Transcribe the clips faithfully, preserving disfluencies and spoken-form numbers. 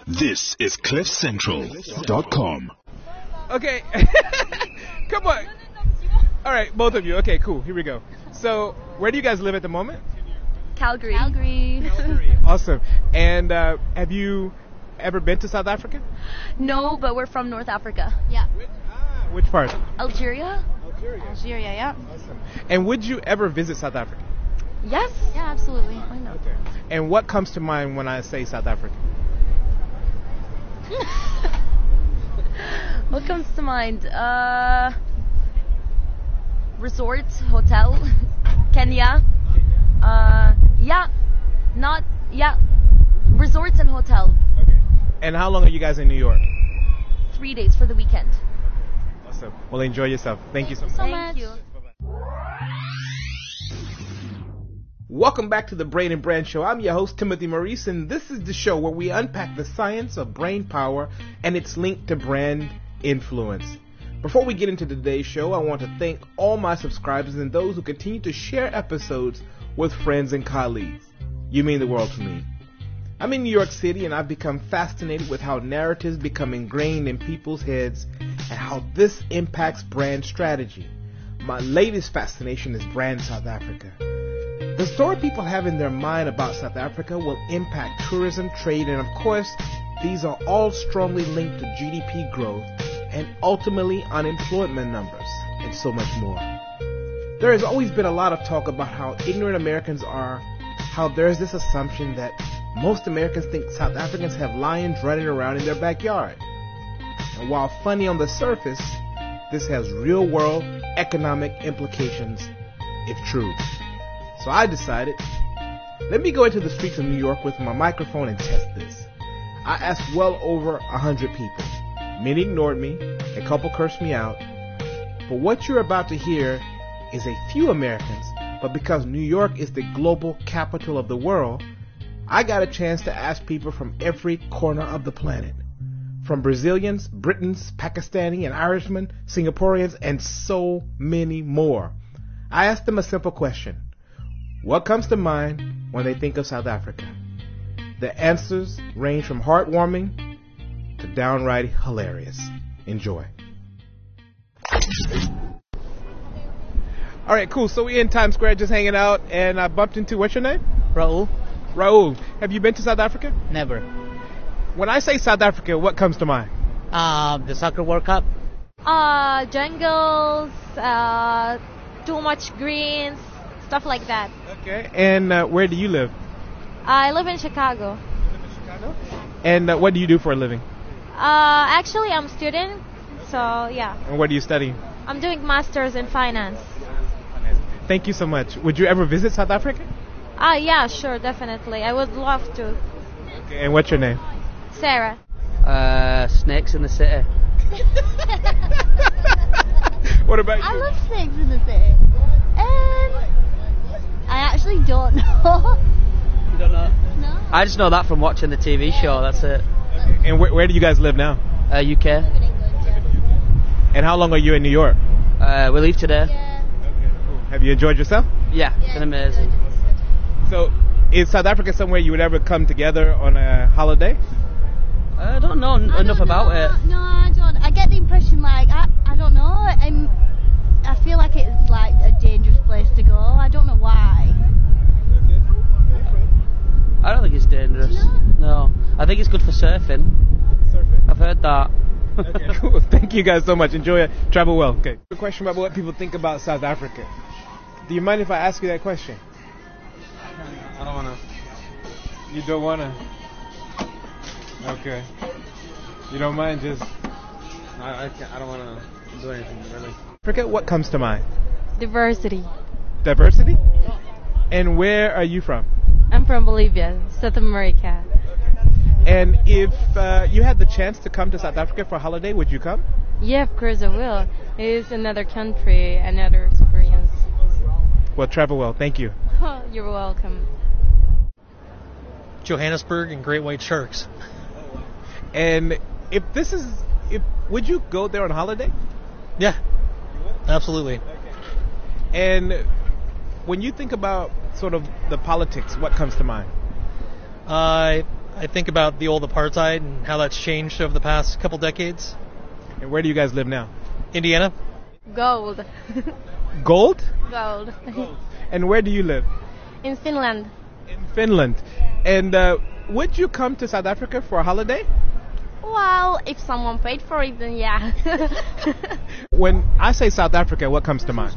This is cliff central dot com. Okay. Come on. All right, both of you. Okay, cool. Here we go. So, where do you guys live at the moment? Calgary. Calgary. Calgary. Awesome. And uh, have you ever been to South Africa? No, but we're from North Africa. Yeah. Which, ah, which part? Algeria. Algeria. Algeria, yeah. Awesome. And would you ever visit South Africa? Yes. Yeah, absolutely. Why not? Okay. And what comes to mind when I say South Africa? What comes to mind? Uh, resort, hotel, Kenya. Uh, yeah, not yeah. Resorts and hotel. Okay. And how long are you guys in New York? Three days for the weekend. Awesome. Well, enjoy yourself. Thank you so much. So Thank much. you. Welcome back to the Brain and Brand Show. I'm your host, Timothy Maurice, and this is the show where we unpack the science of brain power and its link to brand influence. Before we get into today's show, I want to thank all my subscribers and those who continue to share episodes with friends and colleagues. You mean the world to me. I'm in New York City, and I've become fascinated with how narratives become ingrained in people's heads and how this impacts brand strategy. My latest fascination is Brand South Africa. The story people have in their mind about South Africa will impact tourism, trade, and of course, these are all strongly linked to G D P growth and ultimately unemployment numbers, and so much more. There has always been a lot of talk about how ignorant Americans are, how there's this assumption that most Americans think South Africans have lions running around in their backyard. And while funny on the surface, this has real-world economic implications if true. So I decided, let me go into the streets of New York with my microphone and test this. I asked well over a hundred people. Many ignored me, a couple cursed me out. But what you're about to hear is a few Americans, but because New York is the global capital of the world, I got a chance to ask people from every corner of the planet. From Brazilians, Britons, Pakistani and Irishmen, Singaporeans, and so many more. I asked them a simple question. What comes to mind when they think of South Africa? The answers range from heartwarming to downright hilarious. Enjoy. All right, cool. So we're in Times Square just hanging out, and I bumped into, what's your name? Raul. Raul. Have you been to South Africa? Never. When I say South Africa, what comes to mind? Uh, the Soccer World Cup. Uh, jungles, uh, too much greens, stuff like that. Okay. And uh, where do you live? I live in Chicago. You live in Chicago? And uh, what do you do for a living? Uh, actually, I'm a student, so yeah. And what are you studying? I'm doing masters in finance. Thank you so much. Would you ever visit South Africa? Ah, yeah, sure, definitely. I would love to. Okay. And what's your name? Sarah. Uh, Snakes in the City. What about you? I love Snakes in the City. Um, I actually don't know. You don't know? No. I just know that from watching the T V show, that's it. Okay. And where, where do you guys live now? Uh, U K. I live in England, yeah. And how long are you in New York? Uh, we leave today. Yeah. Okay, cool. Have you enjoyed yourself? Yeah, it's been amazing. So, is South Africa somewhere you would ever come together on a holiday? I don't know n- I enough don't about know. it. No, I don't. I get the impression like I, I don't know. I'm, I feel like it's like a dangerous place to go. I don't know why. I don't think it's dangerous. No. I think it's good for surfing. Surfing. I've heard that. Okay, cool. Thank you guys so much. Enjoy it. Travel well. Okay. A question about what people think about South Africa. Do you mind if I ask you that question? I don't want to. You don't want to? Okay. You don't mind just... I, I, can't, I don't want to do anything, really. Africa, what comes to mind? Diversity. Diversity? And where are you from? I'm from Bolivia, South America. And if uh, you had the chance to come to South Africa for a holiday, would you come? Yeah, of course I will. It is another country, another experience. Well, travel well. Thank you. You're welcome. Johannesburg and Great White Sharks. And if this is, if would you go there on holiday? Yeah, absolutely. And when you think about sort of the politics, what comes to mind? Uh, I think about the old apartheid and how that's changed over the past couple decades. And where do you guys live now? Indiana. Gold. Gold? Gold. And where do you live? In Finland. In Finland. And uh, would you come to South Africa for a holiday? Well, if someone paid for it, then yeah. When I say South Africa, what comes to mind?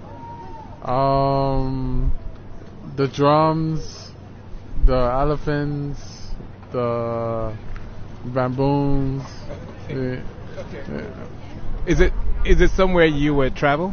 Um, the drums, the elephants, the baboons. Okay. Okay. Is it is it somewhere you would travel?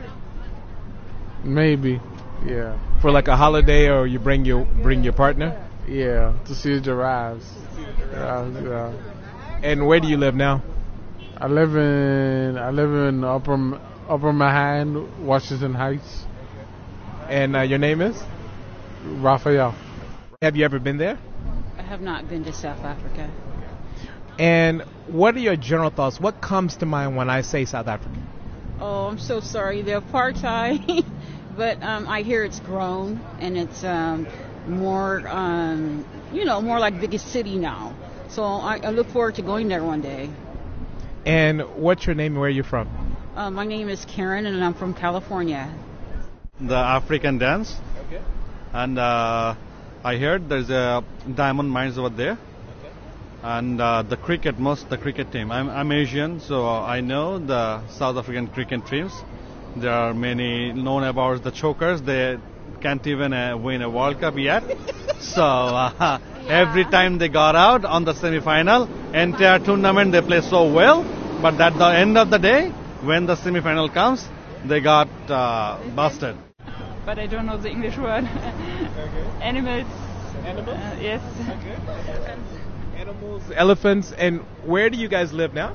Maybe, yeah. For like a holiday, or you bring your bring your partner? Yeah, to see the giraffes. Giraffes, yeah. And where do you live now? I live in I live in Upper Upper Manhattan, Washington Heights. And uh, your name is? Raphael. Have you ever been there? I have not been to South Africa. And what are your general thoughts? What comes to mind when I say South Africa? Oh, I'm so sorry. The apartheid, but um, I hear it's grown and it's um, more, um, you know, more like biggest city now. So I, I look forward to going there one day. And what's your name and where are you from? Uh, my name is Karen and I'm from California. The African dance. Okay. And uh, I heard there's a diamond mines over there. Okay. And uh, the cricket, most the cricket team. I'm, I'm Asian, so I know the South African cricket teams. There are many known about the chokers. They can't even uh, win a World Cup yet. So uh, yeah. Every time they got out on the semi-final, entire tournament they play so well. But at the end of the day, when the semi-final comes, they got uh, busted. But I don't know the English word. Okay. Animals. Animals? Uh, yes. Okay. Animals, elephants, and where do you guys live now?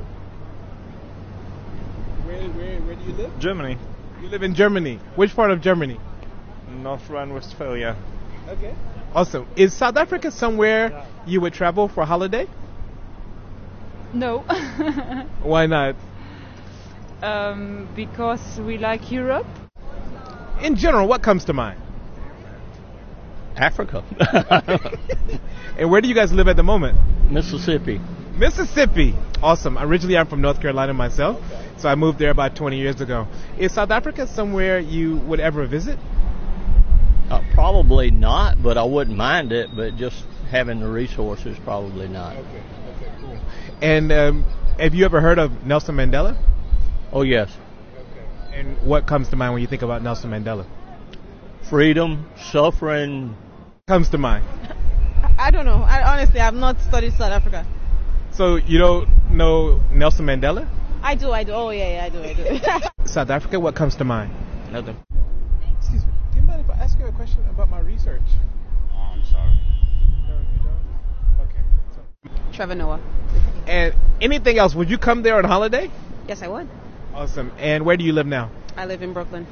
Where, where, where do you live? Germany. You live in Germany. Which part of Germany? North Rhine-Westphalia. Okay. Awesome. Is South Africa somewhere you would travel for a holiday? No. Why not? Um, because we like Europe. In general, what comes to mind? Africa. And where do you guys live at the moment? Mississippi. Mississippi. Awesome. Originally, I'm from North Carolina myself, okay. So I moved there about twenty years ago. Is South Africa somewhere you would ever visit? Uh, probably not, but I wouldn't mind it, but just having the resources, probably not. Okay, okay, cool. And um, have you ever heard of Nelson Mandela? Oh, yes. Okay. And what comes to mind when you think about Nelson Mandela? Freedom, suffering. Comes to mind? I don't know. I honestly, I've not studied South Africa. So you don't know Nelson Mandela? I do, I do. Oh, yeah, yeah, I do, I do. South Africa, what comes to mind? Nothing. Excuse me. Do you mind if I ask you a question about my research? Oh, I'm sorry. No, you don't? Okay. So. Trevor Noah. And anything else? Would you come there on holiday? Yes, I would. Awesome. And where do you live now? I live in Brooklyn.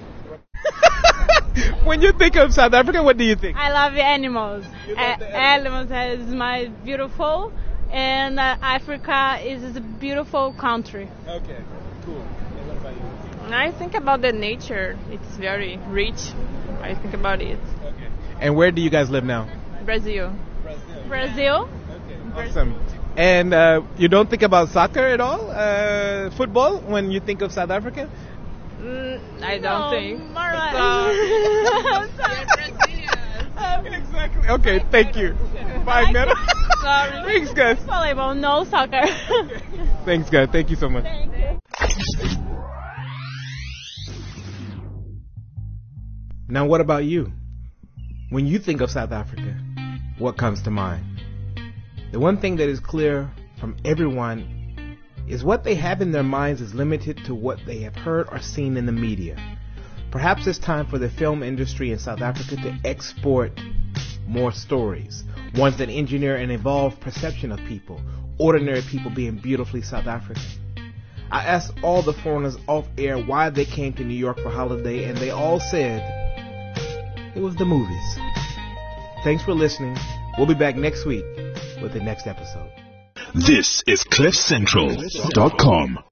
When you think of South Africa, what do you think? I love the animals. You love A- the animals. Animals is my beautiful, and uh, Africa is a beautiful country. Okay, cool. And what about you? I think about the nature. It's very rich. I think about it. Okay. And where do you guys live now? Brazil. Brazil. Brazil. Okay. Awesome. And uh, you don't think about soccer at all? Uh, football when you think of South Africa? Mm, I don't no, think. More like Exactly. Okay, thank you. Bye, Netta. Sorry. Thanks, guys. Volleyball, no soccer. Thanks, guys. Thank you so much. Thank you. Now, what about you? When you think of South Africa, what comes to mind? The one thing that is clear from everyone is what they have in their minds is limited to what they have heard or seen in the media. Perhaps it's time for the film industry in South Africa to export more stories, ones that engineer an evolved perception of people, ordinary people being beautifully South African. I asked all the foreigners off air why they came to New York for holiday, and they all said it was the movies. Thanks for listening. We'll be back next week with the next episode. This is cliff central dot com.